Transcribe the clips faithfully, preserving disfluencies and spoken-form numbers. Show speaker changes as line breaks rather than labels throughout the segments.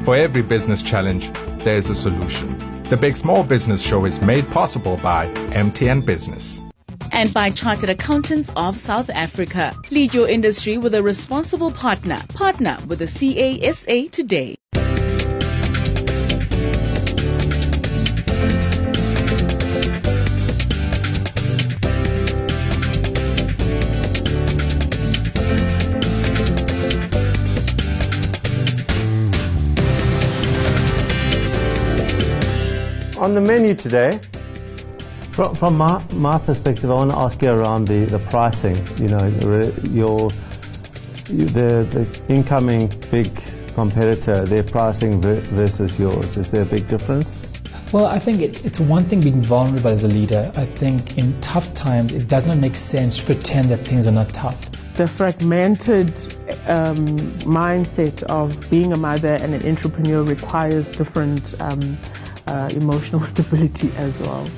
For every business challenge, there's a solution. The Big Small Business Show is made possible by M T N Business.
And by Chartered Accountants of South Africa. Lead your industry with a responsible partner. Partner with the C A S A today.
On the menu today, from, from my, my perspective, I want to ask you around the, the pricing. You know, your the, the incoming big competitor, their pricing versus yours. Is there a big difference?
Well, I think it, it's one thing being vulnerable as a leader. I think in tough times, it does not make sense to pretend that things are not tough.
The fragmented um, mindset of being a mother and an entrepreneur requires different um, Uh, emotional stability as well.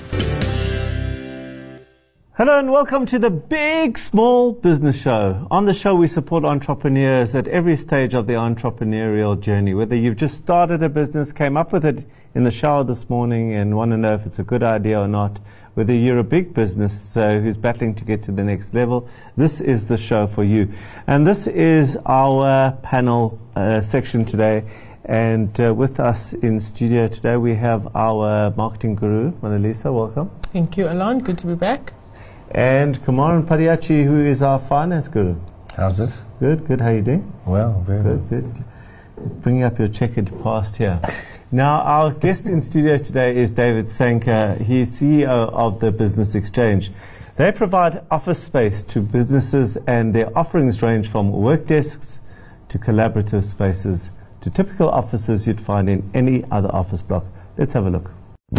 Hello and welcome to the Big Small Business Show. On the show we support entrepreneurs at every stage of the entrepreneurial journey. Whether you've just started a business, came up with it in the shower this morning and want to know if it's a good idea or not, whether you're a big business uh, who's battling to get to the next level, this is the show for you. And this is our panel uh, section today. And uh, with us in studio today, we have our marketing guru, Mona Lisa. Welcome.
Thank you, Alon. Good to be back.
And Kumaran Padiachi, who is our finance guru.
How's this?
Good, good. How are you doing?
Well, very
good. Well. Good. Bringing up your checkered past here. Now, our guest in studio today is David Senker. He's C E O of the Business Exchange. They provide office space to businesses, and their offerings range from work desks to collaborative spaces to typical offices you'd find in any other office block. Let's have a look.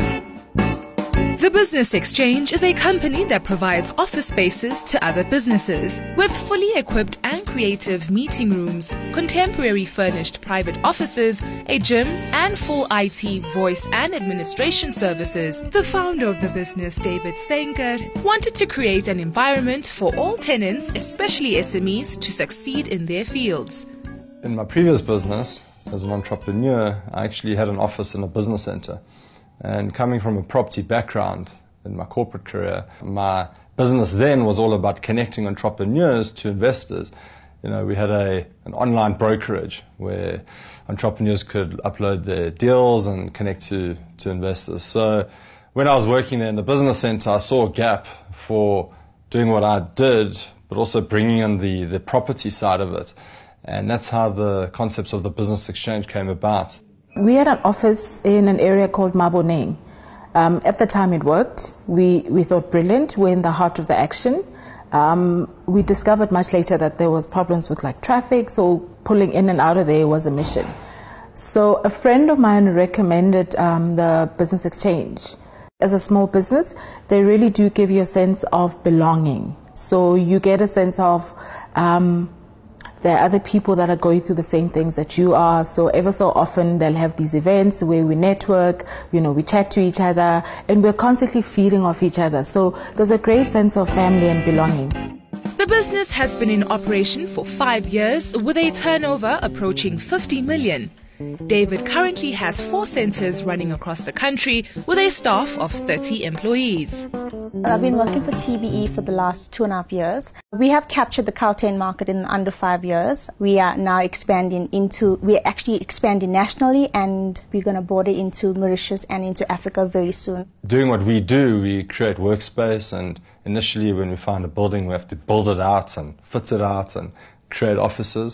The Business Exchange is a company that provides office spaces to other businesses with fully equipped and creative meeting rooms, contemporary furnished private offices, a gym, and full I T, voice, and administration services. The founder of the business, David Senker, wanted to create an environment for all tenants, especially S M Es, to succeed in their fields.
In my previous business, as an entrepreneur, I actually had an office in a business center. And coming from a property background in my corporate career, my business then was all about connecting entrepreneurs to investors. You know, we had a an online brokerage where entrepreneurs could upload their deals and connect to, to investors. So when I was working there in the business center, I saw a gap for doing what I did, but also bringing in the, the property side of it. And that's how the concepts of the Business Exchange came about.
We had an office in an area called Maboneng. Um, at the time it worked. We, we thought brilliant. We're in the heart of the action. Um, we discovered much later that there was problems with like traffic, so pulling in and out of there was a mission. So a friend of mine recommended um, the Business Exchange. As a small business, they really do give you a sense of belonging. So you get a sense of um, there are other people that are going through the same things that you are. So ever so often they'll have these events where we network, you know, we chat to each other, and we're constantly feeding off each other. So there's a great sense of family and belonging.
The business has been in operation for five years with a turnover approaching fifty million. David currently has four centers running across the country with a staff of thirty employees.
I've been working for T B E for the last two and a half years. We have captured the Gauteng market in under five years. We are now expanding into, we're actually expanding nationally, and we're going to border into Mauritius and into Africa very soon.
Doing what we do, we create workspace, and initially when we find a building, we have to build it out and fit it out and create offices.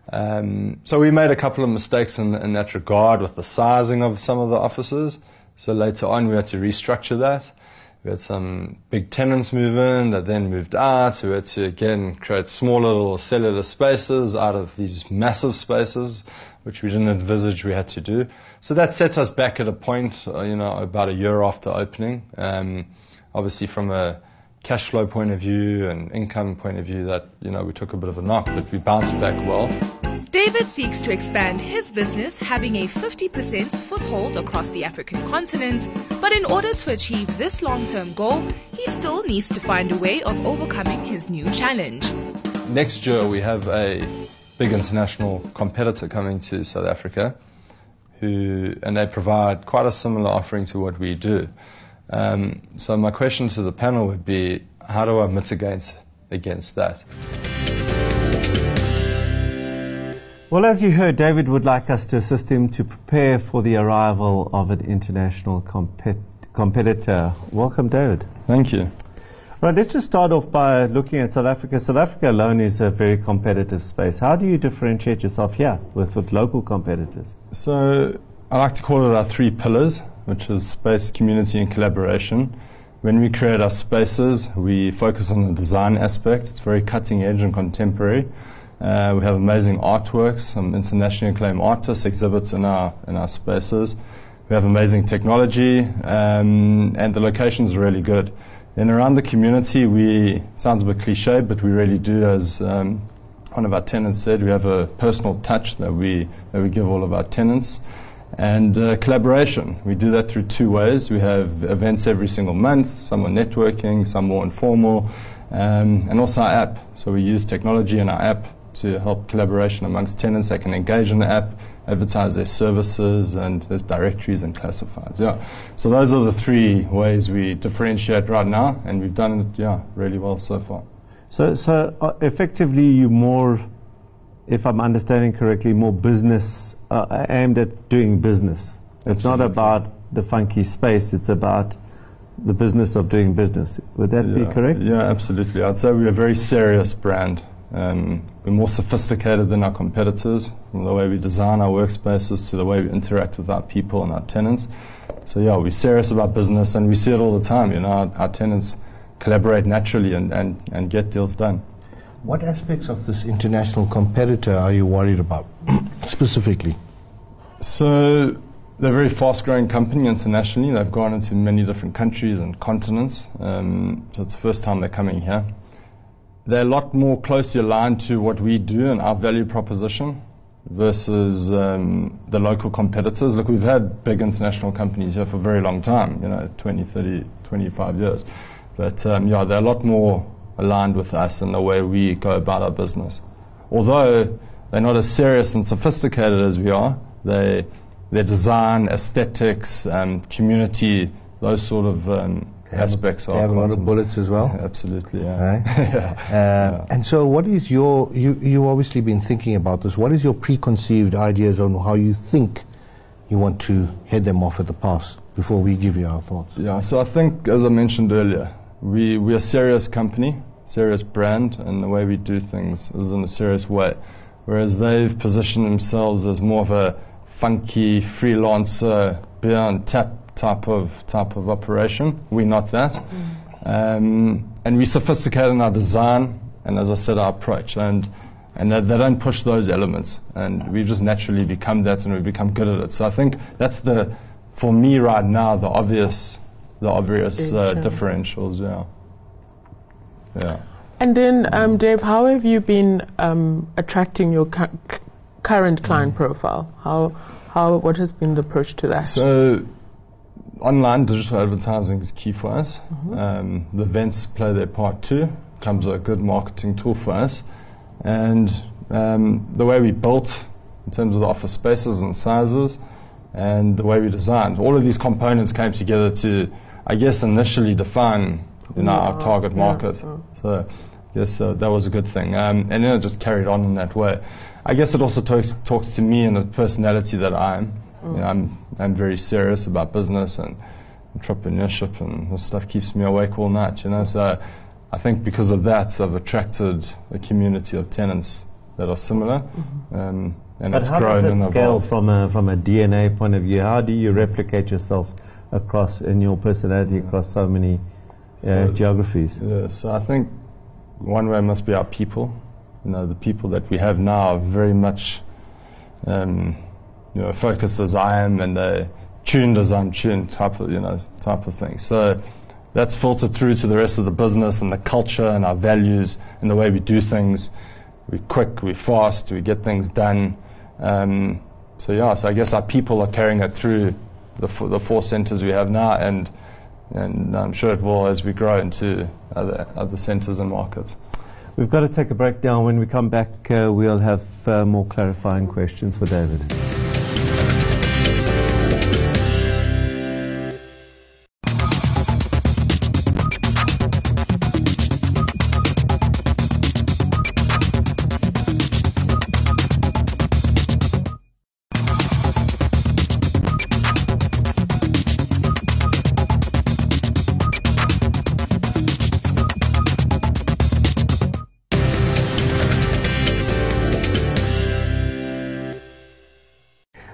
Um, so we made a couple of mistakes in, in that regard with the sizing of some of the offices. So later on we had to restructure that. We had some big tenants move in that then moved out. We had to again create smaller little cellular spaces out of these massive spaces, which we didn't envisage we had to do. So that sets us back at a point, uh, you know, about a year after opening. Um, obviously from a cash flow point of view and income point of view, that, you know, we took a bit of a knock, but we bounced back well.
David seeks to expand his business, having a fifty percent foothold across the African continent. But in order to achieve this long-term goal, he still needs to find a way of overcoming his new challenge.
Next year we have a big international competitor coming to South Africa. who, and they provide quite a similar offering to what we do. Um, so my question to the panel would be, how do I mitigate against that?
Well, as you heard, David would like us to assist him to prepare for the arrival of an international compet- competitor. Welcome, David.
Thank you.
Right, let's just start off by looking at South Africa. South Africa alone is a very competitive space. How do you differentiate yourself here with, with local competitors?
So I like to call it our three pillars, which is space, community, and collaboration. When we create our spaces, we focus on the design aspect. It's very cutting edge and contemporary. Uh, we have amazing artworks, some internationally acclaimed artists, exhibits in our in our spaces. We have amazing technology, um, and the locations are really good. Then around the community, we, sounds a bit cliche, but we really do, as um, one of our tenants said, we have a personal touch that we that we give all of our tenants. And uh, collaboration, we do that through two ways. We have events every single month, some are networking, some more informal, um, and also our app. So we use technology in our app to help collaboration amongst tenants. They can engage in the app, advertise their services, and there's directories and classifieds. Yeah. So those are the three ways we differentiate right now, and we've done it, yeah, really well so far.
So, so uh, effectively, you more, if I'm understanding correctly, more business uh, aimed at doing business. It's
Absolutely.
not about the funky space. It's about the business of doing business. Would that
yeah.
be correct?
Yeah, absolutely. I'd say we're a very serious brand. Um, we're more sophisticated than our competitors, from the way we design our workspaces to the way we interact with our people and our tenants. So yeah, we're serious about business, and we see it all the time. You know, our, our tenants collaborate naturally and, and, and get deals done.
What aspects of this international competitor are you worried about specifically?
So they're a very fast-growing company internationally. They've gone into many different countries and continents. Um, so it's the first time they're coming here. They're a lot more closely aligned to what we do and our value proposition versus um, the local competitors. Look, we've had big international companies here for a very long time, you know, twenty, thirty, twenty-five years. But um, yeah, they're a lot more aligned with us in the way we go about our business. Although they're not as serious and sophisticated as we are, they, their design, aesthetics, um, community, those sort of um, aspects
they
are.
They have a lot of bullets as well.
Absolutely, yeah.
Right?
yeah.
Uh,
yeah.
And so, what is your? You you obviously been thinking about this. What is your preconceived ideas on how you think you want to head them off at the pass before we give you our thoughts?
Yeah. So I think, as I mentioned earlier, we we're a serious company, serious brand, and the way we do things is in a serious way. Whereas they've positioned themselves as more of a funky freelancer, beer and tap type of type of operation. We're not that. Mm. Um, and we sophisticated in our design and, as I said, our approach. And and they, they don't push those elements. And we've just naturally become that, and we've become good at it. So I think that's the, for me right now, the obvious the obvious uh, differentials. Yeah. Yeah.
And then, um, Dave, how have you been um, attracting your cu- current client mm. profile? How how what has been the approach to that?
So, online digital advertising is key for us. Mm-hmm. Um, the events play their part too. Becomes a good marketing tool for us. And um, the way we built in terms of the office spaces and sizes and the way we designed, all of these components came together to, I guess, initially define you know, our target market. Yeah. So I guess uh, that was a good thing. Um, and then it just carried on in that way. I guess it also talks, talks to me and the personality that I am. Mm. You know, I'm I'm very serious about business and entrepreneurship, and this stuff keeps me awake all night. You know, so I think because of that, I've attracted a community of tenants that are similar, mm-hmm. um, and
but
it's
how
grown
does
and
that scale
evolved.
from a from a D N A point of view? How do you replicate yourself across in your personality yeah. across so many uh, so geographies?
Yeah, so I think one way must be our people. You know, the people that we have now are very much. Um, You know, focused as I am, and uh, tuned as I'm tuned, type of you know, type of thing. So that's filtered through to the rest of the business and the culture and our values and the way we do things. We're quick, we're fast, we get things done. Um, so yeah, so I guess our people are carrying it through the f- the four centres we have now, and and I'm sure it will as we grow into other other centres and markets.
We've got to take a break now. When we come back, uh, we'll have uh, more clarifying questions for David.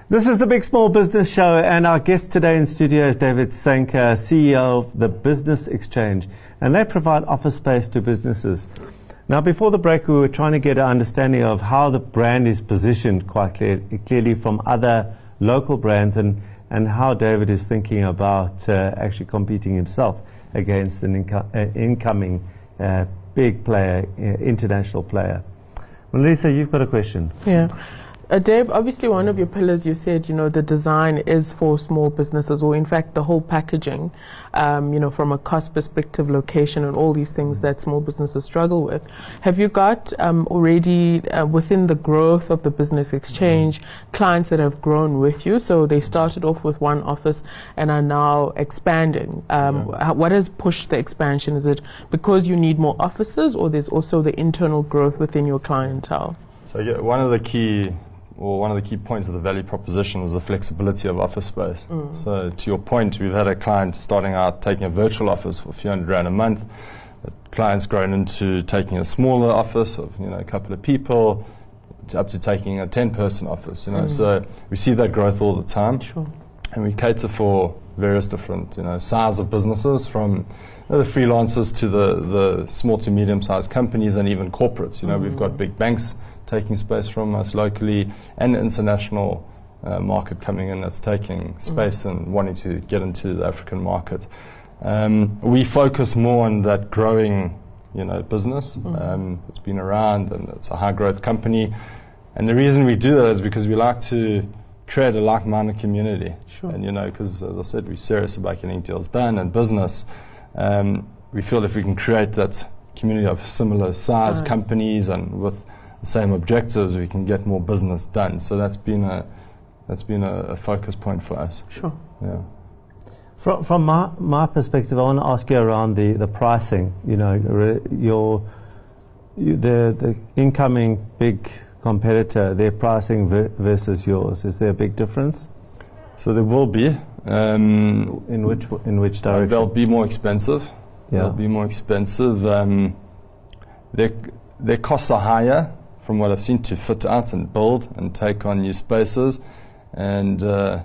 This is the Big Small Business Show, and our guest today in studio is David Senker, C E O of the Business Exchange, and they provide office space to businesses. Now, before the break, we were trying to get an understanding of how the brand is positioned quite clear, clearly from other local brands, and, and how David is thinking about uh, actually competing himself against an inco- uh, incoming uh, big player, uh, international player. Melissa, you've got a question.
Yeah. Uh, Dave, obviously one of your pillars, you said, you know, the design is for small businesses, or in fact the whole packaging, um, you know, from a cost perspective, location, and all these things that small businesses struggle with. Have you got um, already uh, within the growth of the Business Exchange clients that have grown with you? So they started off with one office and are now expanding. Um, yeah. What has pushed the expansion? Is it because you need more offices, or there's also the internal growth within your clientele?
So yeah, one of the key Well, one of the key points of the value proposition is the flexibility of office space. Mm. So to your point, we've had a client starting out taking a virtual office for a few hundred rand a month. The client's grown into taking a smaller office of, you know, a couple of people, to up to taking a ten-person office. You know, mm. so we see that growth all the time.
Sure.
And we cater for various different, you know, size of businesses, from you know, the freelancers to the, the small to medium-sized companies, and even corporates. You know, mm. we've got big banks taking space from us locally, and international uh, market coming in that's taking space mm. and wanting to get into the African market. Um, we focus more on that growing, you know, business. Mm. Um, it's been around, and it's a high growth company. And the reason we do that is because we like to create a like-minded community.
Sure.
And, you know, because as I said, we're serious about getting deals done and business. Um, we feel if we can create that community of similar size
Size.
companies and with same objectives, we can get more business done. So that's been a that's been a, a focus point for us.
Sure.
Yeah.
From, from my, my perspective, I want to ask you around the, the pricing. You know, re, your you, the the incoming big competitor, their pricing ver, versus yours. Is there a big difference?
So there will be. Um,
in which in which direction?
They'll be more expensive.
Yeah.
They'll be more expensive. Um, their their costs are higher, from what I've seen, to fit out and build and take on new spaces. And uh,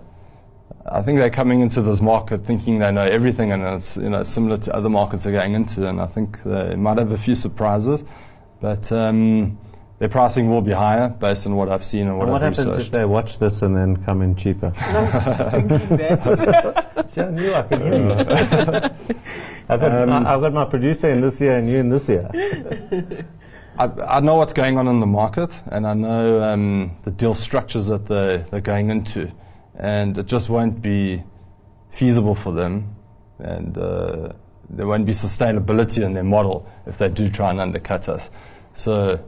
I think they're coming into this market thinking they know everything, and it's, you know, similar to other markets they're going into, and I think they might have a few surprises, but um, their pricing will be higher based on what I've seen and what
and
I've
what happens
researched.
if they watch this and then come in cheaper?
Thinking that.
See, I knew I could hear you. I've, got,
Um,
I've got my producer in this year and you in this year.
I, I know what's going on in the market, and I know um, the deal structures that they, they're going into, and it just won't be feasible for them, and uh, there won't be sustainability in their model if they do try and undercut us. So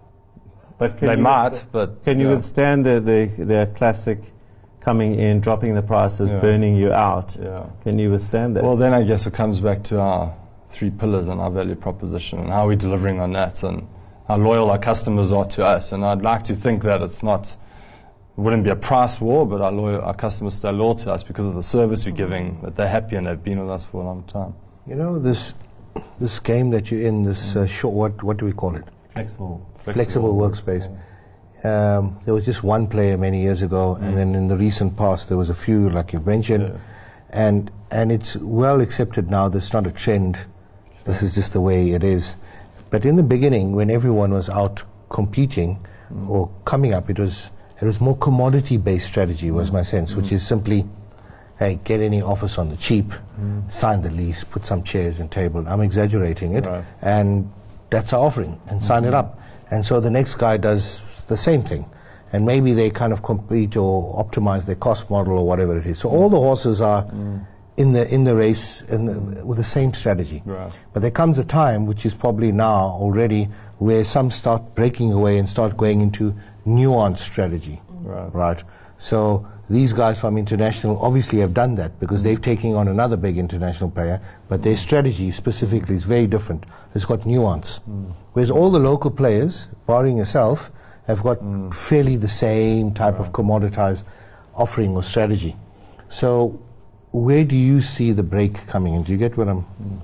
but
they might, but
can you
yeah.
withstand the, the, the classic coming in, dropping the prices,
Yeah.
burning you out?
Yeah.
Can you withstand that?
Well, then I guess it comes back to our three pillars and our value proposition, and how we're delivering on that, and how loyal our customers are to us. And I'd like to think that it's not, it wouldn't be a price war, but our, loyal, our customers stay loyal to us because of the service we're giving, that they're happy and they've been with us for a long time.
You know, this this game that you're in, this uh, short, what what do we call it?
Flexible.
Flexible, Flexible workspace. Yeah. Um, there was just one player many years ago, mm. and then in the recent past there was a few, like you mentioned, yeah. and and it's well accepted now. There's not a trend. Sure. This is just the way it is. But in the beginning, when everyone was out competing mm. or coming up, it was it was more commodity-based strategy, was mm. my sense, mm. which is simply, hey, get any office on the cheap, mm. sign the lease, put some chairs and table. I'm exaggerating it,
right.
and that's our offering, and sign
mm-hmm.
it up. And so the next guy does the same thing, and maybe they kind of compete or optimize their cost model or whatever it is. So all the horses are mm. in the in the race in the, with the same strategy.
Right.
But there comes a time, which is probably now already, where some start breaking away and start going into nuanced strategy.
Right.
Right. So these guys from international obviously have done that because mm. they've taken on another big international player, but their strategy specifically is very different. It's got nuance. Mm. Whereas all the local players, barring yourself, have got mm. fairly the same type right. of commoditized offering or strategy. So where do you see the break coming in? Do you get what I'm... Mm.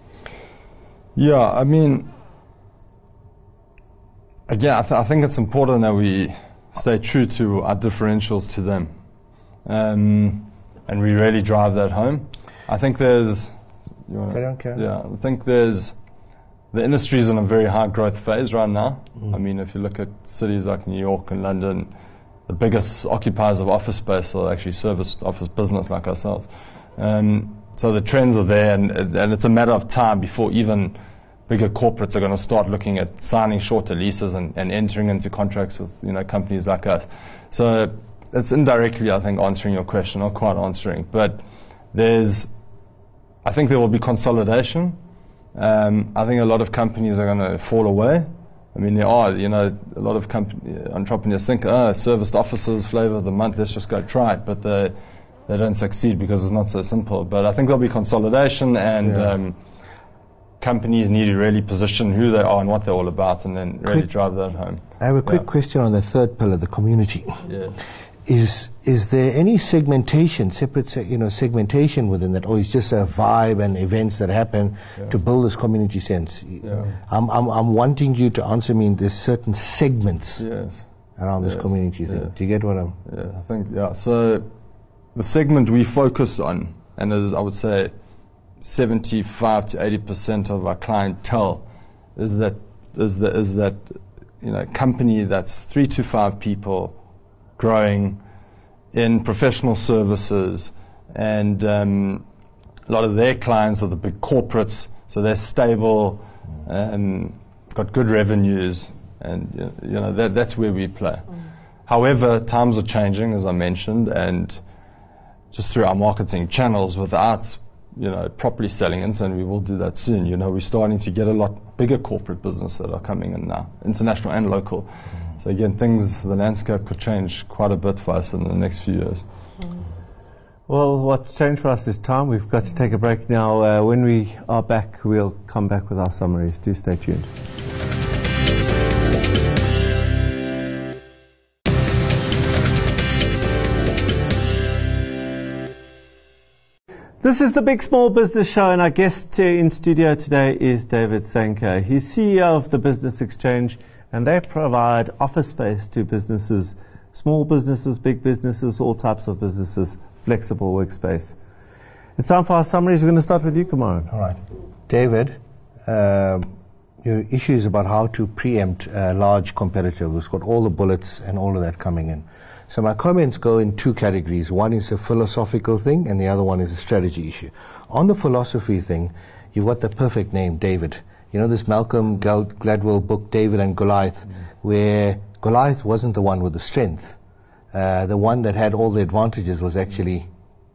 Yeah, I mean, again, I, th- I think it's important that we stay true to our differentials to them. um, and we really drive that home. I think there's, you wanna,
carry on, carry on.
yeah, I think there's, the industry is in a very high growth phase right now.
Mm.
I mean, if you look at cities like New York and London, the biggest occupiers of office space are actually service office business like ourselves. Um, so the trends are there, and, and it's a matter of time before even bigger corporates are going to start looking at signing shorter leases and, and entering into contracts with, you know, companies like us. So it's indirectly, I think, answering your question, not quite answering, but there's, I think there will be consolidation. Um, I think a lot of companies are going to fall away. I mean, there are, you know, a lot of company, entrepreneurs think, oh, serviced offices, flavor of the month, let's just go try it, but they they don't succeed because it's not so simple. But I think there'll be consolidation, and yeah. um, companies need to really position who they are and what they're all about, and then really quick, drive that home.
I have a quick
yeah.
question on the third pillar, the community.
Yeah.
Is is there any segmentation, separate, se- you know, segmentation within that, or is just a vibe and events that happen yeah. to build this community sense?
Yeah.
I'm I'm I'm wanting you to answer me. There's certain segments
yes.
around
yes.
this community thing.
Yeah.
Do you get what I'm?
Yeah, I think yeah. So the segment we focus on, and as I would say, seventy-five to eighty percent of our clientele is that is that is that you know company that's three to five people, growing in professional services, and um, a lot of their clients are the big corporates, so they're stable, um, got good revenues, and you know that, that's where we play. Mm. However, times are changing, as I mentioned, and just through our marketing channels, without you know properly selling into, and we will do that soon. You know, we're starting to get a lot bigger corporate business that are coming in now, international and local. So again, things, the landscape could change quite a bit for us in the next few years.
Well, what's changed for us is time. We've got to take a break now. Uh, when we are back, we'll come back with our summaries. Do stay tuned. This is the Big Small Business Show, and our guest uh, in studio today is David Sanker. He's C E O of the Business Exchange, and they provide office space to businesses, small businesses, big businesses, all types of businesses, flexible workspace. It's time for our summaries. We're going to start with you, Kumaran.
All right. David, um, your issue is about how to preempt a large competitor who's got all the bullets and all of that coming in. So my comments go in two categories. One is a philosophical thing, and the other one is a strategy issue. On the philosophy thing, you've got the perfect name, David. You know this Malcolm Gladwell book, David and Goliath, mm. where Goliath wasn't the one with the strength. Uh, the one that had all the advantages was actually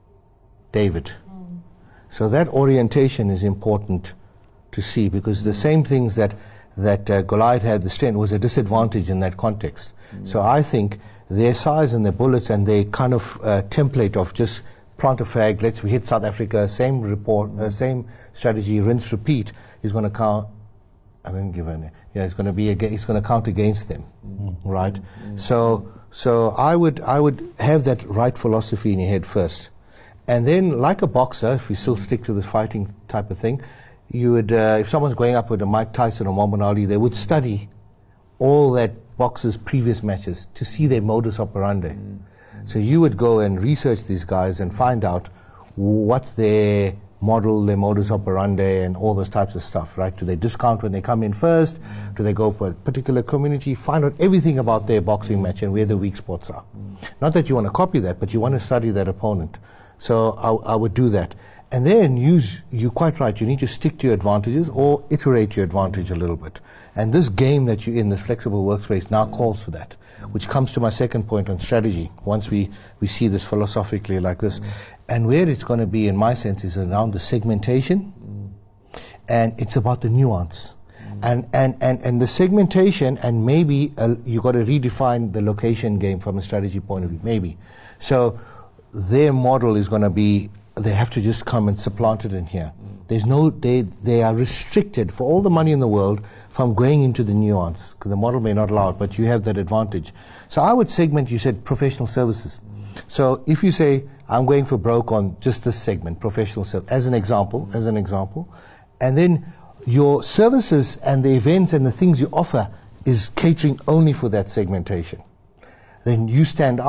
David. Mm. So that orientation is important to see, because the same things that, that uh, Goliath had the strength was a disadvantage in that context. Mm. So I think their size and their bullets and their kind of uh, template of just plant a flag, let's we hit South Africa, same report, mm. uh, same strategy, rinse, repeat, is going to count. I didn't give any. Yeah, it's going to be against, it's going to count against them, mm. right? Mm. So, so I would, I would have that right philosophy in your head first, and then, like a boxer, if we still stick to this fighting type of thing, you would, uh, if someone's going up with a Mike Tyson or Muhammad Ali, they would study all that boxer's previous matches to see their modus operandi. Mm. So you would go and research these guys and find out what's their model, their modus operandi, and all those types of stuff, right? Do they discount when they come in first? Mm. Do they go for a particular community? Find out everything about their boxing match and where the weak spots are. Mm. Not that you want to copy that, but you want to study that opponent. So I, I would do that. And then use, you're quite right, you need to stick to your advantages or iterate your advantage a little bit. And this game that you're in, this flexible workspace, now calls for that, which comes to my second point on strategy, once we, we see this philosophically like this. Mm. And where it's going to be, in my sense, is around the segmentation, mm. and it's about the nuance. Mm. And, and, and, and the segmentation, and maybe uh, you've got to redefine the location game from a strategy point of view, maybe. So their model is going to be, they have to just come and supplant it in here. Mm. There's no, they, they are restricted for all the money in the world from going into the nuance, because the model may not allow it, but you have that advantage. So I would segment, you said professional services. Mm. So if you say, I'm going for broke on just this segment, professional service, as an example, as an example, and then your services and the events and the things you offer is catering only for that segmentation, then you stand out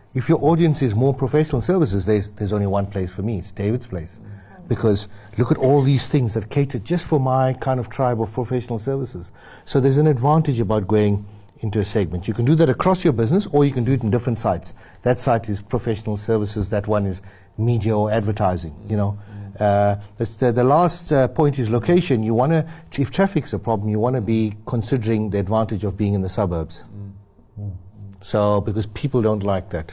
If your audience is more professional services, there's, there's only one place for me. It's David's Place. Because look at all these things that cater just for my kind of tribe of professional services. So there's an advantage about going into a segment. You can do that across your business, or you can do it in different sites. That site is professional services, that one is media or advertising, you know. Uh, the, the last uh, point is location. You want to, if traffic's a problem, you want to be considering the advantage of being in the suburbs. Mm. So, because people don't like that.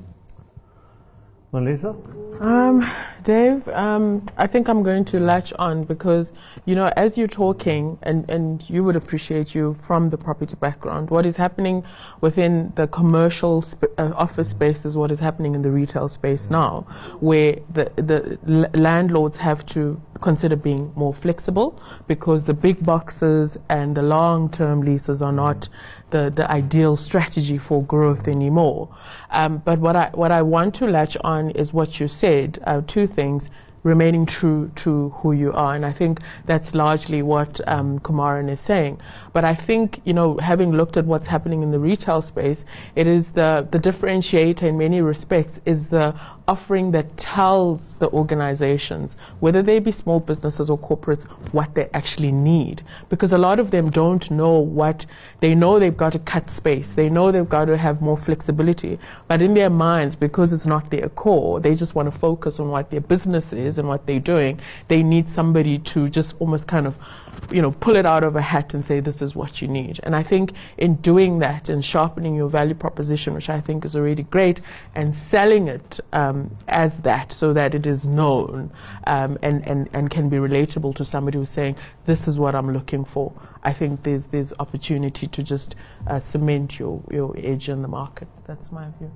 Melissa?
Um, Dave, um, I think I'm going to latch on because, you know, as you're talking, and, and you would appreciate you from the property background, what is happening within the commercial sp- uh, office space is what is happening in the retail space now, where the, the l- landlords have to consider being more flexible because the big boxes and the long-term leases are not the, the ideal strategy for growth anymore. Um, but what I what I want to latch on is what you said, uh, two things, remaining true to who you are. And I think that's largely what um, Kumaran is saying. But I think, you know, having looked at what's happening in the retail space, it is the, the differentiator in many respects is the offering that tells the organizations, whether they be small businesses or corporates, what they actually need. Because a lot of them don't know what, they know they've got to cut space, they know they've got to have more flexibility, but in their minds, because it's not their core, they just want to focus on what their business is and what they're doing. They need somebody to just almost kind of, you know, pull it out of a hat and say, this is what you need. And I think in doing that and sharpening your value proposition, which I think is already great, and selling it um, as that so that it is known um, and, and, and can be relatable to somebody who's saying, this is what I'm looking for. I think there's there's opportunity to just uh, cement your, your edge in the market. That's my view.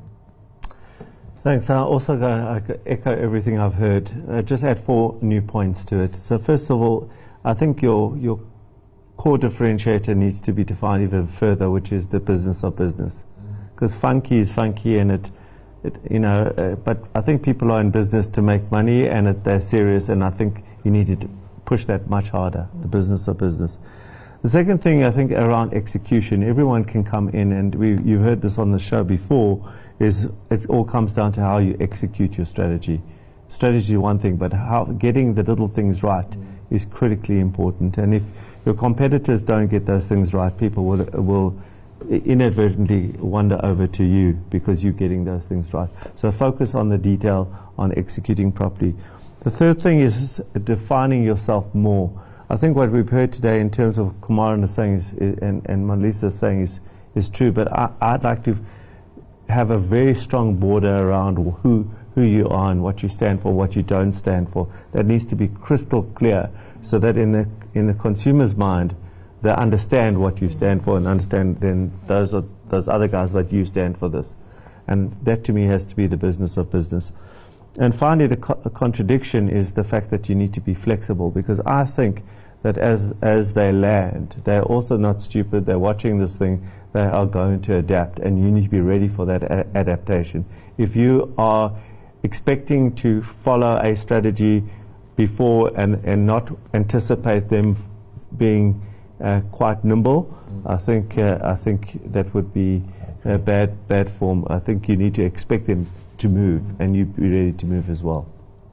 Thanks. I also go, I echo everything I've heard. Uh, just add four new points to it. So first of all, I think your your core differentiator needs to be defined even further, which is the business of business. Because mm. funky is funky, and it, it you know. Uh, but I think people are in business to make money, and it, they're serious. And I think you need to push that much harder. Mm. The business of business. The second thing, I think, around execution, everyone can come in, and we you've heard this on the show before. Is it all comes down to how you execute your strategy. Strategy is one thing, but how getting the little things right mm. is critically important. And if your competitors don't get those things right, people will will inadvertently wander over to you because you're getting those things right. So focus on the detail, on executing properly. The third thing is defining yourself more. I think what we've heard today in terms of Kumaran is saying is, and, and Melissa is saying is, is true, but I, I'd like to have a very strong border around who who you are and what you stand for, what you don't stand for. That needs to be crystal clear so that in the in the consumer's mind they understand what you stand for and understand then those are those other guys that you stand for this. And that to me has to be the business of business. And finally, the co- contradiction is the fact that you need to be flexible, because I think that as as they land, they're also not stupid. They're watching this thing. They are going to adapt, and you need to be ready for that a- adaptation. If you are expecting to follow a strategy before and, and not anticipate them f- being uh, quite nimble, mm. I think uh, I think that would be a bad bad form. I think you need to expect them to move, and you be ready to move as well.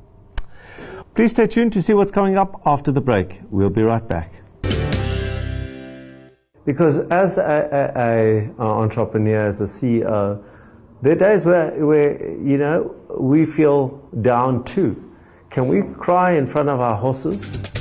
Please stay tuned to see what's coming up after the break. We'll be right back. Because as a, a, a, a entrepreneur, as a C E O, there are days where, where, you know, we feel down too. Can we cry in front of our horses?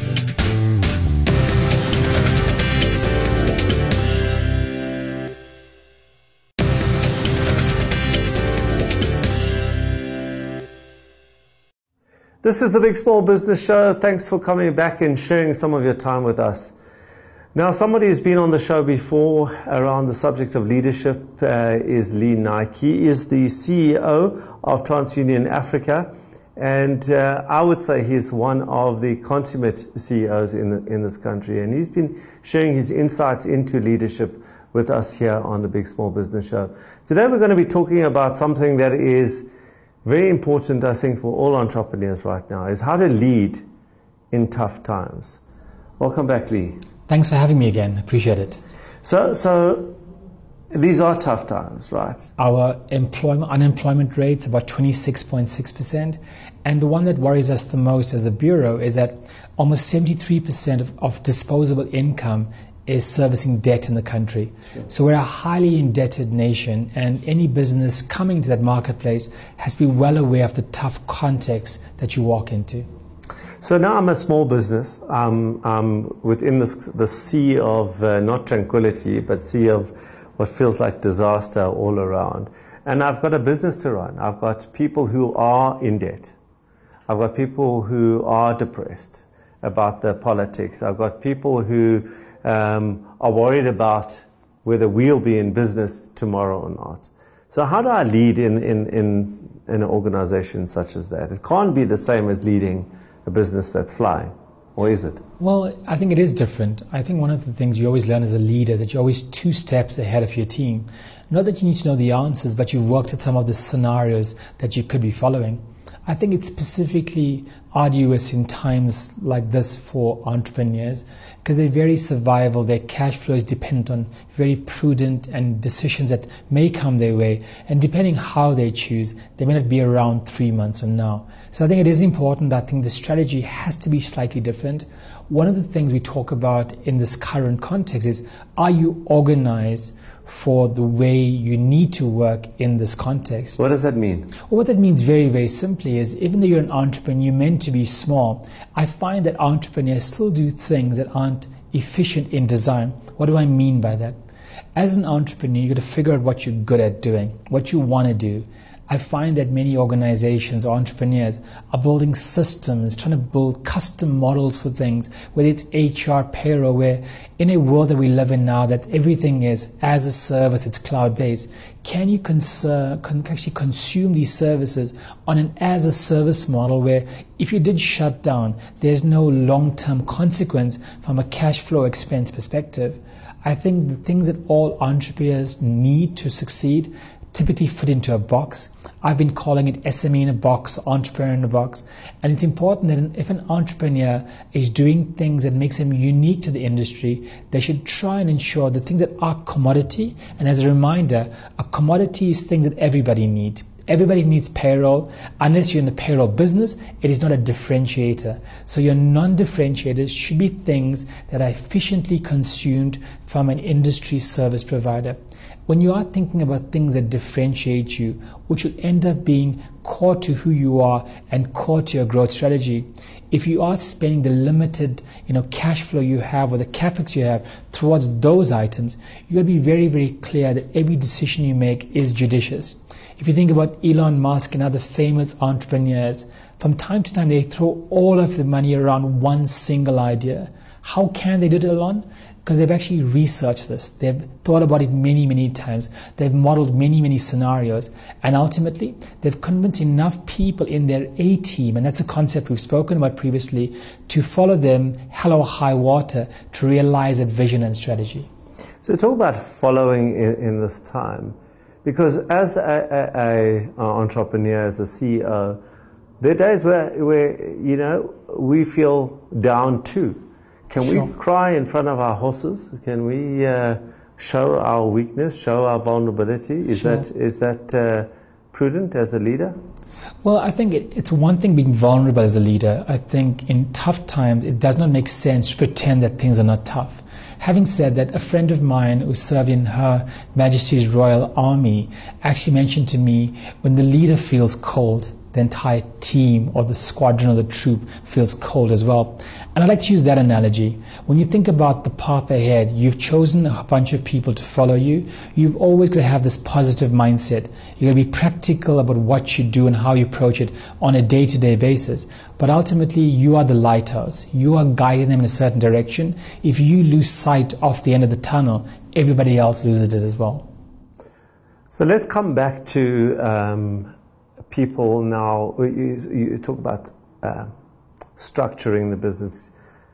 This is the Big Small Business Show. Thanks for coming back and sharing some of your time with us. Now, somebody who's been on the show before around the subject of leadership uh, is Lee Naik. He is the C E O of TransUnion Africa, and uh, I would say he's one of the consummate C E Os in the, in this country, and he's been sharing his insights into leadership with us here on the Big Small Business Show. Today we're going to be talking about something that is very important, I think, for all entrepreneurs right now, is how to lead in tough times. Welcome back, Lee.
Thanks for having me again. Appreciate it.
So, so these are tough times, right?
Our employment, unemployment rate's about twenty-six point six percent. And the one that worries us the most as a bureau is that almost seventy-three percent of, of disposable income is servicing debt in the country. Sure. So we're a highly indebted nation, and any business coming to that marketplace has to be well aware of the tough context that you walk into.
So now I'm a small business. Um, um, within this, the sea of uh, not tranquility, but sea of what feels like disaster all around. And I've got a business to run. I've got people who are in debt. I've got people who are depressed about the politics. I've got people who um, are worried about whether we'll be in business tomorrow or not. So how do I lead in, in, in, in an organization such as that? It can't be the same as leading a business that's flying, or is it?
Well, I think it is different. I think one of the things you always learn as a leader is that you're always two steps ahead of your team. Not that you need to know the answers, but you've worked at some of the scenarios that you could be following. I think it's specifically arduous in times like this for entrepreneurs because they're very survival. Their cash flow is dependent on very prudent and decisions that may come their way. And depending how they choose, they may not be around three months from now. So I think it is important. I think the strategy has to be slightly different. One of the things we talk about in this current context is, are you organized for the way you need to work in this context?
What does that mean?
Well, what that means very, very simply is, even though you're an entrepreneur, you're meant to be small. I find that entrepreneurs still do things that aren't efficient in design. What do I mean by that? As an entrepreneur, you've got to figure out what you're good at doing, what you want to do. I find that many organizations or entrepreneurs are building systems, trying to build custom models for things, whether it's H R, payroll, where in a world that we live in now that everything is as a service, it's cloud-based, can you conser- con- actually consume these services on an as a service model where if you did shut down, there's no long-term consequence from a cash flow expense perspective? I think the things that all entrepreneurs need to succeed typically fit into a box. I've been calling it S M E in a box, entrepreneur in a box. And it's important that if an entrepreneur is doing things that makes them unique to the industry, they should try and ensure the things that are commodity. And as a reminder, a commodity is things that everybody needs. Everybody needs payroll. Unless you're in the payroll business, it is not a differentiator. So your non-differentiators should be things that are efficiently consumed from an industry service provider. When you are thinking about things that differentiate you, which will end up being core to who you are and core to your growth strategy, if you are spending the limited, you know, cash flow you have or the capex you have towards those items, you got to be very, very clear that every decision you make is judicious. If you think about Elon Musk and other famous entrepreneurs, from time to time they throw all of the money around one single idea. How can they do it alone? Because they've actually researched this. They've thought about it many, many times. They've modeled many, many scenarios. And ultimately, they've convinced enough people in their A team, and that's a concept we've spoken about previously, to follow them hell or high water to realize that vision and strategy.
So talk about following in, in this time. Because as an entrepreneur, as a C E O, there are days where, where, you know, we feel down too. Can sure. we cry in front of our horses? Can we uh, show our weakness, show our vulnerability? Is sure. that is that uh, prudent as a leader?
Well, I think it, it's one thing being vulnerable as a leader. I think in tough times, it does not make sense to pretend that things are not tough. Having said that, a friend of mine who served in Her Majesty's Royal Army actually mentioned to me, when the leader feels cold, the entire team or the squadron or the troop feels cold as well. And I'd like to use that analogy. When you think about the path ahead, you've chosen a bunch of people to follow you. You've always got to have this positive mindset. You've got to be practical about what you do and how you approach it on a day-to-day basis. But ultimately, you are the lighthouse. You are guiding them in a certain direction. If you lose sight of the end of the tunnel, everybody else loses it as well.
So let's come back to um, people now. You, you talk about uh, structuring the business.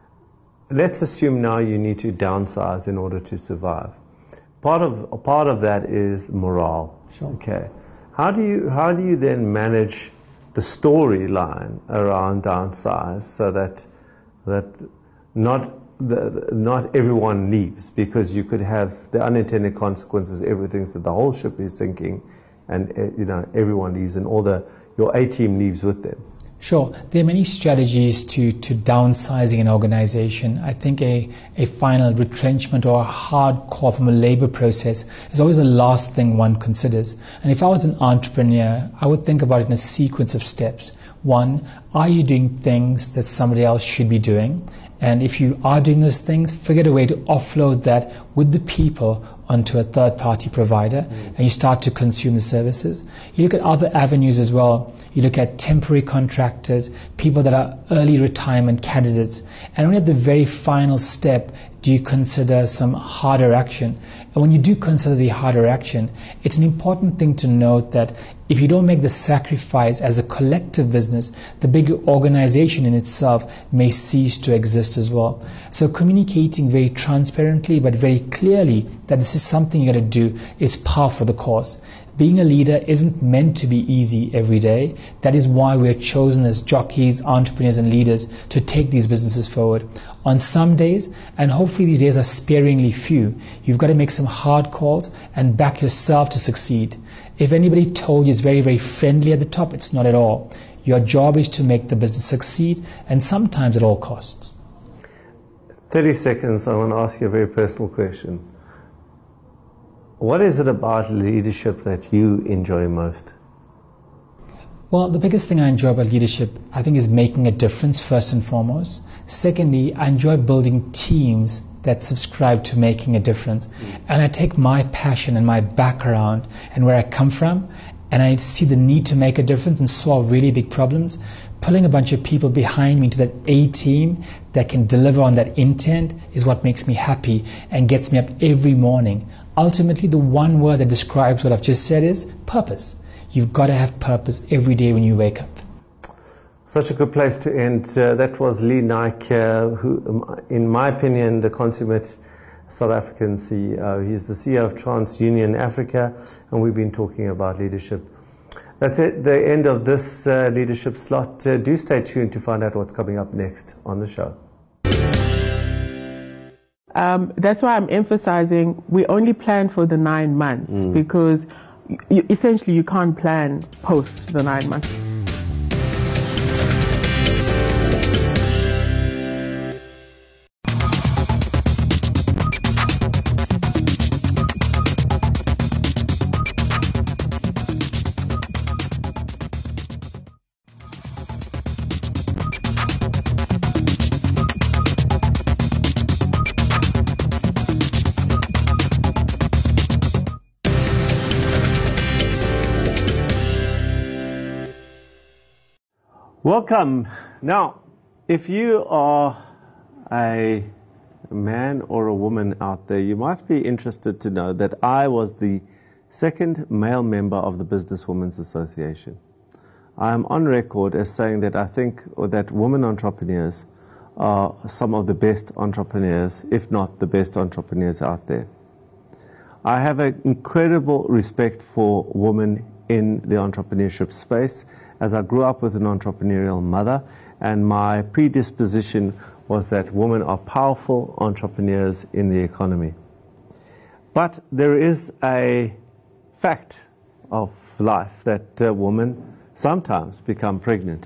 Let's assume now you need to downsize in order to survive. Part of part of that is morale.
Sure.
Okay. How do you how do you then manage the storyline around downsize so that that not the, the, not everyone leaves, because you could have the unintended consequences. Everything that the whole ship is sinking, and uh, you know everyone leaves, and all the your A team leaves with them.
Sure. There are many strategies to, to downsizing an organization. I think a, a final retrenchment or a hard call from a labor process is always the last thing one considers. And if I was an entrepreneur, I would think about it in a sequence of steps. One, are you doing things that somebody else should be doing? And if you are doing those things, figure a way to offload that with the people onto a third-party provider, mm. and you start to consume the services. You look at other avenues as well. You look at temporary contractors, people that are early retirement candidates, and only at the very final step do you consider some harder action. And when you do consider the harder action, it's an important thing to note that if you don't make the sacrifice as a collective business, the bigger organization in itself may cease to exist as well. So communicating very transparently but very clearly that this is something you got to do is par for the course. Being a leader isn't meant to be easy every day. That is why we're chosen as jockeys, entrepreneurs and leaders to take these businesses forward. On some days, and hopefully these days are sparingly few, you've got to make some hard calls and back yourself to succeed. If anybody told you it's very, very friendly at the top, it's not at all. Your job is to make the business succeed, and sometimes at all costs.
thirty seconds, I want to ask you a very personal question. What is it about leadership that you enjoy most?
Well, the biggest thing I enjoy about leadership, I think, is making a difference first and foremost. Secondly, I enjoy building teams that subscribe to making a difference. Mm. And I take my passion and my background and where I come from, and I see the need to make a difference and solve really big problems. Pulling a bunch of people behind me to that A team that can deliver on that intent is what makes me happy and gets me up every morning. Ultimately, the one word that describes what I've just said is purpose. You've got to have purpose every day when you wake up.
Such a good place to end. Uh, that was Lee Naik, uh, who, um, in my opinion, the consummate South African C E O. He's the C E O of TransUnion Africa, and we've been talking about leadership. That's it, the end of this uh, leadership slot. Uh, do stay tuned to find out what's coming up next on the show.
Um, that's why I'm emphasizing we only plan for the nine months mm. because you, essentially you can't plan post the nine months.
Welcome. Now, if you are a man or a woman out there, you might be interested to know that I was the second male member of the Businesswomen's Association. I am on record as saying that I think or that women entrepreneurs are some of the best entrepreneurs, if not the best entrepreneurs out there. I have an incredible respect for women in the entrepreneurship space, as I grew up with an entrepreneurial mother, and my predisposition was that women are powerful entrepreneurs in the economy. But there is a fact of life that uh, women sometimes become pregnant.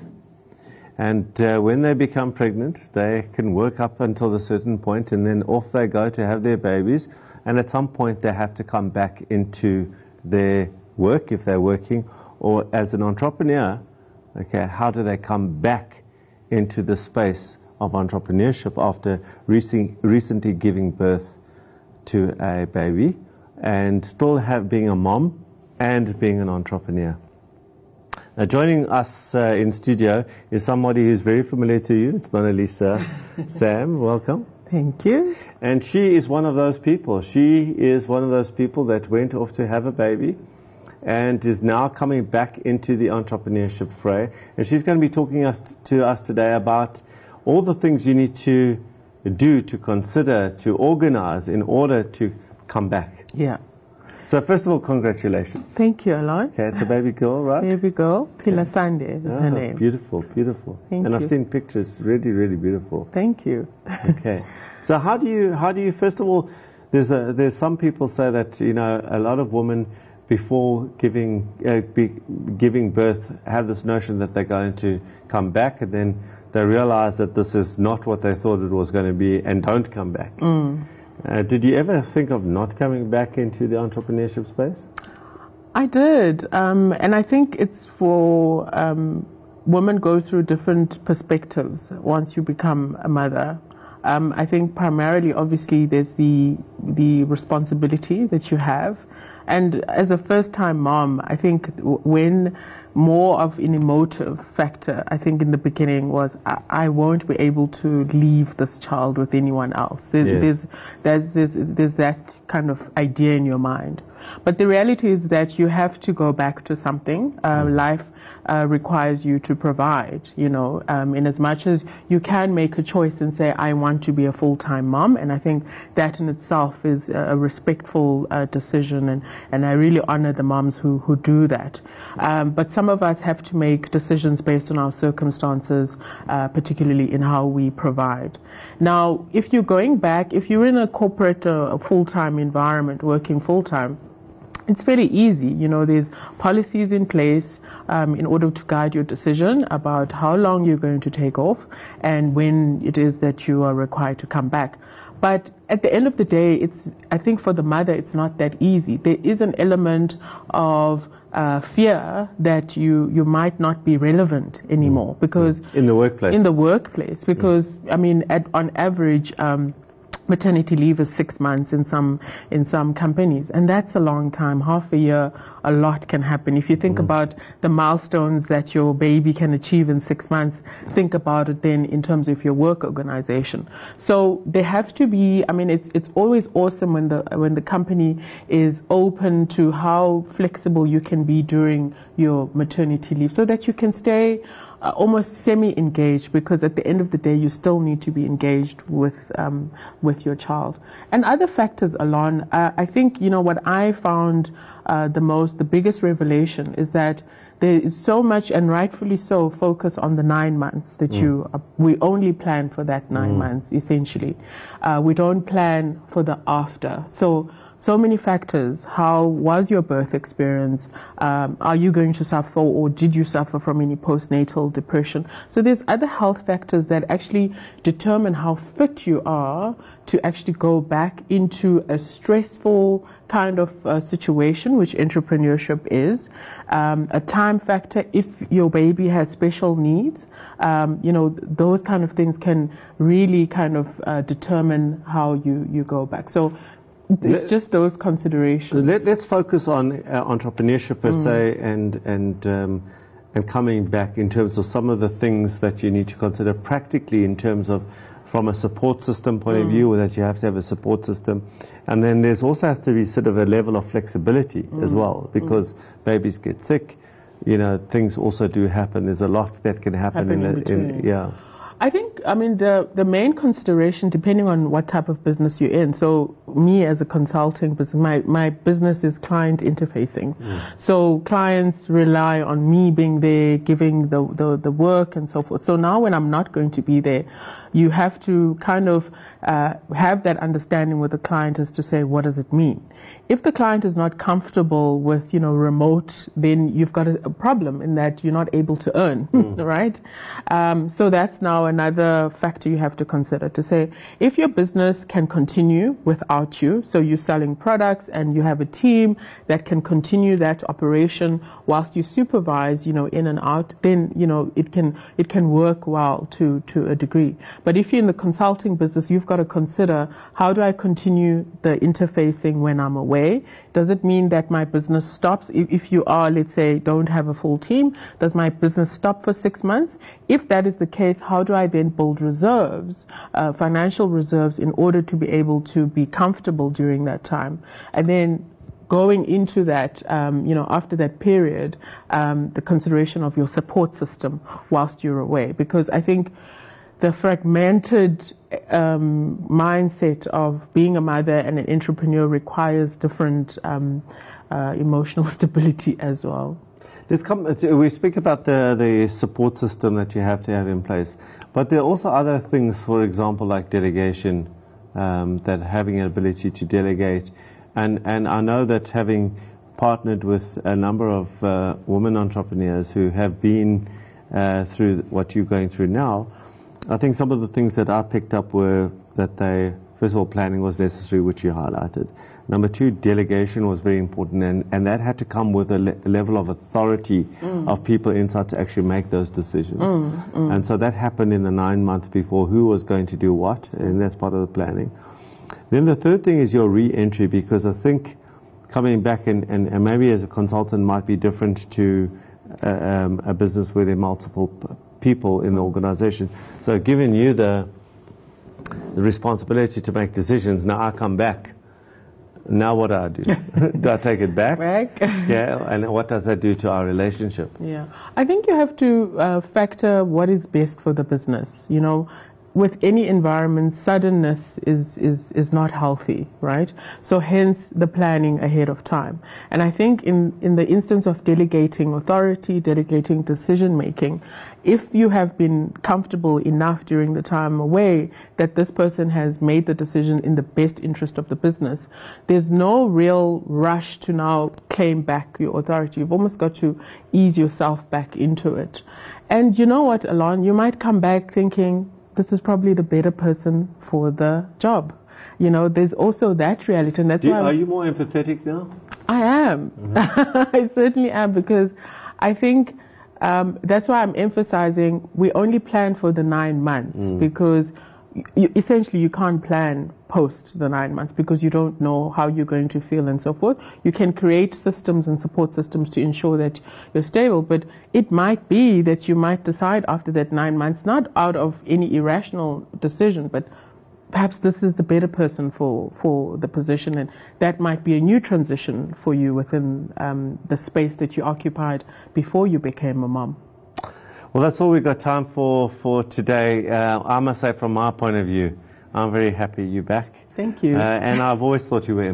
And uh, when they become pregnant, they can work up until a certain point, and then off they go to have their babies, and at some point they have to come back into their work if they're working, or as an entrepreneur, okay, how do they come back into the space of entrepreneurship after recent, recently giving birth to a baby and still have being a mom and being an entrepreneur? Now, joining us uh, in studio is somebody who's very familiar to you. It's Mona Lisa Sam. Welcome.
Thank you.
And she is one of those people. She is one of those people that went off to have a baby and is now coming back into the entrepreneurship fray. And she's going to be talking us t- to us today about all the things you need to do, to consider, to organize in order to come back.
Yeah.
So first of all, congratulations.
Thank you, Alon.
Okay, it's a baby girl, right?
Baby girl, Pila Sande is
oh,
her name.
Beautiful, beautiful.
Thank
and
you.
I've seen pictures, really, really beautiful.
Thank you.
Okay. So how do you, how do you, first of all, there's a, there's some people say that, you know, a lot of women before giving, uh, be, giving birth have this notion that they're going to come back, and then they realize that this is not what they thought it was going to be and don't come back.
Mm.
Uh, did you ever think of not coming back into the entrepreneurship space?
I did, um, and I think it's for um, women go through different perspectives once you become a mother. Um, I think primarily, obviously, there's the the responsibility that you have, and as a first-time mom, I think w- when more of an emotive factor, I think in the beginning was I, I won't be able to leave this child with anyone else. There's,
Yes.
there's, there's, there's, there's that kind of idea in your mind. But the reality is that you have to go back to something. Uh, mm. Life uh, requires you to provide, you know, um, in as much as you can make a choice and say, I want to be a full-time mom. And I think that in itself is a respectful uh, decision. And, and I really honor the moms who, who do that. Um, but some of us have to make decisions based on our circumstances, uh, particularly in how we provide. Now, if you're going back, if you're in a corporate uh, full-time environment, working full-time, it's very easy. You know, there's policies in place um, in order to guide your decision about how long you're going to take off and when it is that you are required to come back. But at the end of the day, it's, I think for the mother, it's not that easy. There is an element of uh, fear that you, you might not be relevant anymore because
in the workplace.
In the workplace, because mm. I mean, at, on average, um, maternity leave is six months in some in some companies, and that's a long time. Half a year, a lot can happen. If you think mm. about the milestones that your baby can achieve in six months, think about it then in terms of your work organization. So they have to be. I mean, it's it's always awesome when the when the company is open to how flexible you can be during your maternity leave, so that you can stay Uh, almost semi-engaged, because at the end of the day you still need to be engaged with um, with your child. And other factors, Alon, uh, I think, you know, what I found uh, the most, the biggest revelation is that there is so much, and rightfully so, focus on the nine months that mm. you, uh, we only plan for that nine mm. months, essentially. Uh, we don't plan for the after. So So many factors. How was your birth experience? Um, are you going to suffer, or did you suffer from any postnatal depression? So there's other health factors that actually determine how fit you are to actually go back into a stressful kind of uh, situation, which entrepreneurship is. Um, a time factor, if your baby has special needs, um, you know, those kind of things can really kind of uh, determine how you, you go back. So it's just those considerations.
Let, let's focus on uh, entrepreneurship per mm. se, and and um, and coming back in terms of some of the things that you need to consider practically in terms of from a support system point mm. of view, that you have to have a support system, and then there's also has to be sort of a level of flexibility mm. as well, because mm. babies get sick, you know, things also do happen. There's a lot that can happen, happen in, in, in yeah.
I think, I mean, the, the main consideration, depending on what type of business you're in, so me as a consulting business, my, my business is client interfacing. Mm. So clients rely on me being there, giving the, the, the work and so forth. So now when I'm not going to be there, you have to kind of uh, have that understanding with the client as to say, what does it mean? If the client is not comfortable with, you know, remote, then you've got a, a problem in that you're not able to earn, mm. right? Um, so that's now another factor you have to consider, to say, if your business can continue without you, so you're selling products and you have a team that can continue that operation whilst you supervise, you know, in and out, then, you know, it can, it can work well to, to a degree. But if you're in the consulting business, you've got to consider, how do I continue the interfacing when I'm away? Does it mean that my business stops? If, if you are, let's say, don't have a full team, does my business stop for six months? If that is the case, how do I then build reserves, uh, financial reserves, in order to be able to be comfortable during that time? And then going into that, um, you know, after that period, um, the consideration of your support system whilst you're away. Because I think the fragmented um, mindset of being a mother and an entrepreneur requires different um, uh, emotional stability as well.
Let's come, we speak about the, the support system that you have to have in place, but there are also other things, for example, like delegation um, that having an ability to delegate. And, and I know that having partnered with a number of uh, women entrepreneurs who have been uh, through what you're going through now, I think some of the things that I picked up were that they, first of all, planning was necessary, which you highlighted. Number two, delegation was very important, and, and that had to come with a, le- a level of authority mm. of people inside to actually make those decisions. Mm, mm. And so that happened in the nine months before who was going to do what, and that's part of the planning. Then the third thing is your re-entry, because I think coming back and, and, and maybe as a consultant might be different to uh, um, a business where there are multiple p- people in the organization. So giving you the, the responsibility to make decisions, now I come back. Now what do I do? Do I take it back?
Back.
Yeah, and what does that do to our relationship?
Yeah, I think you have to uh, factor what is best for the business. You know, with any environment, suddenness is, is, is not healthy, right? So hence the planning ahead of time. And I think in, in the instance of delegating authority, delegating decision making, if you have been comfortable enough during the time away that this person has made the decision in the best interest of the business, there's no real rush to now claim back your authority. You've almost got to ease yourself back into it. And you know what, Alon, you might come back thinking, this is probably the better person for the job. You know, there's also that reality, and that's
Do,
why
are you more empathetic now?
I am. Mm-hmm. I certainly am, because I think um, that's why I'm emphasizing we only plan for the nine months mm. because you, essentially you can't plan post the nine months because you don't know how you're going to feel and so forth. You can create systems and support systems to ensure that you're stable, but it might be that you might decide after that nine months, not out of any irrational decision, but perhaps this is the better person for, for the position, and that might be a new transition for you within um, the space that you occupied before you became a mom.
Well, that's all we've got time for for today. Uh, I must say, from my point of view, I'm very happy you're back.
Thank you.
Uh, and I've always thought you were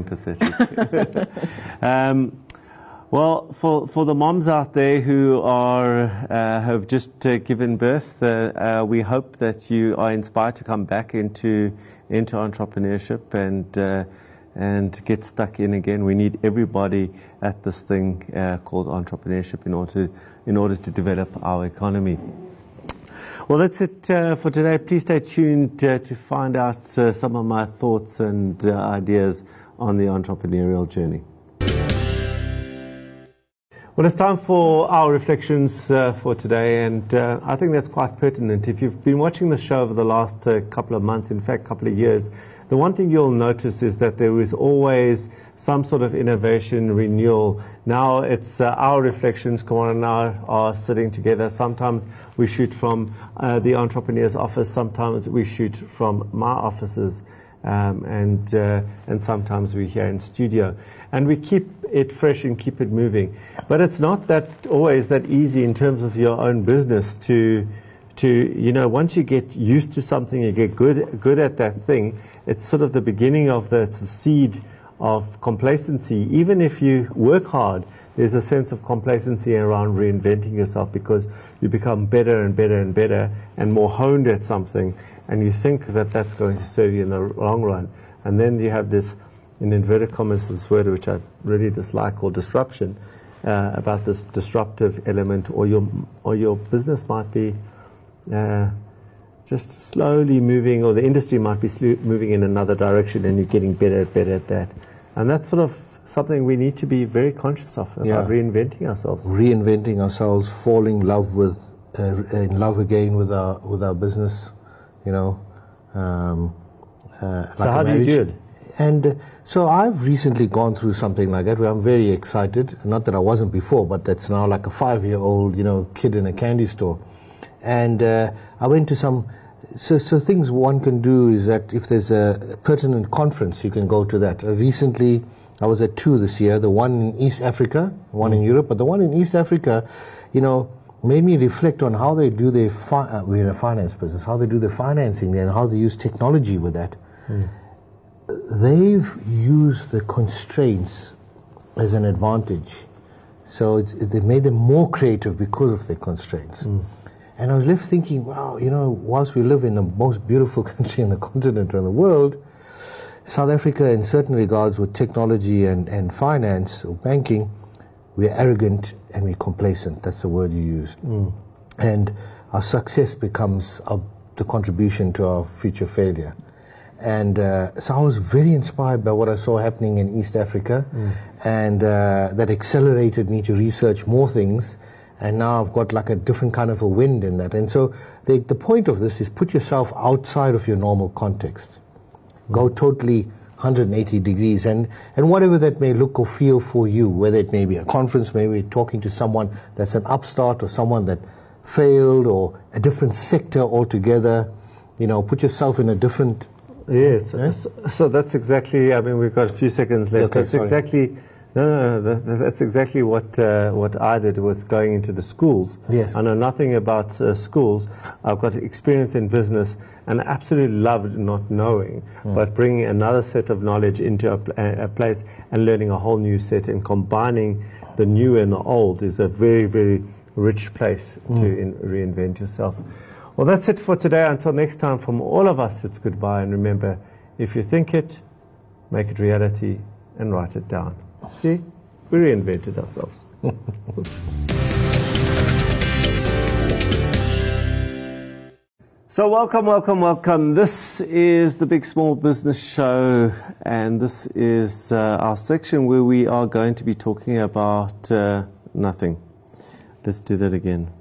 empathetic. um, well, for for the moms out there who are uh, have just uh, given birth, uh, uh, we hope that you are inspired to come back into into entrepreneurship and uh, and get stuck in again. We need everybody at this thing uh, called entrepreneurship in order to, in order to develop our economy. Well, that's it uh, for today. Please stay tuned uh, to find out uh, some of my thoughts and uh, ideas on the entrepreneurial journey. Well, it's time for our reflections uh, for today, and uh, I think that's quite pertinent. If you've been watching the show over the last uh, couple of months, in fact, couple of years, the one thing you'll notice is that there is always some sort of innovation, renewal. Now it's uh, our reflections, Kawana and I are sitting together. Sometimes we shoot from uh, the entrepreneur's office, sometimes we shoot from my offices, um, and uh, and sometimes we're here in studio. And we keep it fresh and keep it moving. But it's not that always that easy in terms of your own business to, to you know, once you get used to something, you get good good at that thing, it's sort of the beginning of the, it's the seed of complacency. Even if you work hard, there's a sense of complacency around reinventing yourself because you become better and better and better and more honed at something, and you think that that's going to serve you in the long run. And then you have this, in inverted commas, this word which I really dislike, called disruption, uh, about this disruptive element, or your or your business might be uh, just slowly moving, or the industry might be sl- moving in another direction, and you're getting better and better at that. And that's sort of something we need to be very conscious of, about yeah. reinventing ourselves.
Reinventing ourselves, falling in love with, uh, in love again with our with our business, you know. Um, uh,
so
like
how do you do it?
And uh, so I've recently gone through something like that where I'm very excited. Not that I wasn't before, but that's now like a five-year-old, you know, kid in a candy store. And uh, I went to some, so, so things one can do is that if there's a pertinent conference, you can go to that. Uh, recently, I was at two this year, the one in East Africa, one mm. in Europe, but the one in East Africa, you know, made me reflect on how they do their, fi- uh, we're in a finance business, how they do their financing there and how they use technology with that. Mm. They've used the constraints as an advantage. So it's, it, they've made them more creative because of their constraints. Mm. And I was left thinking, wow, you know, whilst we live in the most beautiful country on the continent or in the world, South Africa, in certain regards, with technology and, and finance or banking, we're arrogant and we're complacent. That's the word you used.
Mm.
And our success becomes our, the contribution to our future failure. And uh, so I was very inspired by what I saw happening in East Africa, mm. and uh, that accelerated me to research more things. And now I've got like a different kind of a wind in that. And so the, the point of this is put yourself outside of your normal context. Mm. Go totally one hundred eighty degrees, and, and whatever that may look or feel for you, whether it may be a conference, maybe talking to someone that's an upstart or someone that failed, or a different sector altogether, you know, put yourself in a different...
Yes, eh? so, so that's exactly, I mean, we've got a few seconds left.
Okay,
that's
sorry.
exactly, no, no, no, that, that's exactly what uh, what I did with going into the schools.
Yes.
I know nothing about uh, schools. I've got experience in business, and I absolutely loved not knowing, mm. but bringing another set of knowledge into a, pl- a place and learning a whole new set, and combining the new and the old is a very, very rich place mm. to in, reinvent yourself. Well, that's it for today. Until next time, from all of us, it's goodbye. And remember, if you think it, make it reality and write it down. See? We reinvented ourselves. So welcome, welcome, welcome. This is the Big Small Business Show, and this is uh, our section where we are going to be talking about uh, nothing. Let's do that again.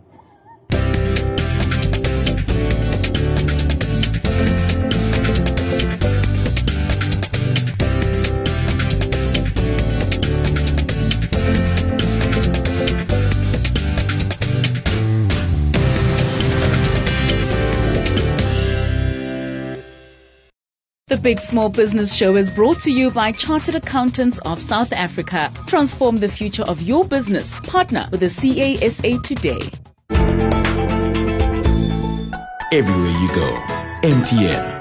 The Big Small Business Show is brought to you by Chartered Accountants of South Africa. Transform the future of your business. Partner with the C A S A today.
Everywhere you go, M T N.